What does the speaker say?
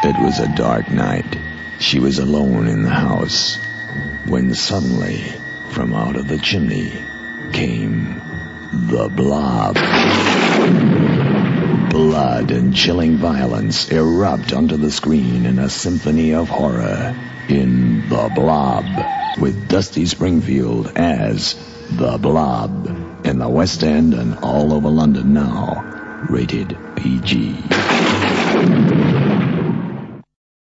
It was a dark night. She was alone in the house when suddenly, from out of the chimney, came the Blob. Blood and chilling violence erupt onto the screen in a symphony of horror in The Blob, with Dusty Springfield as The Blob in the West End and all over London now. Rated PG.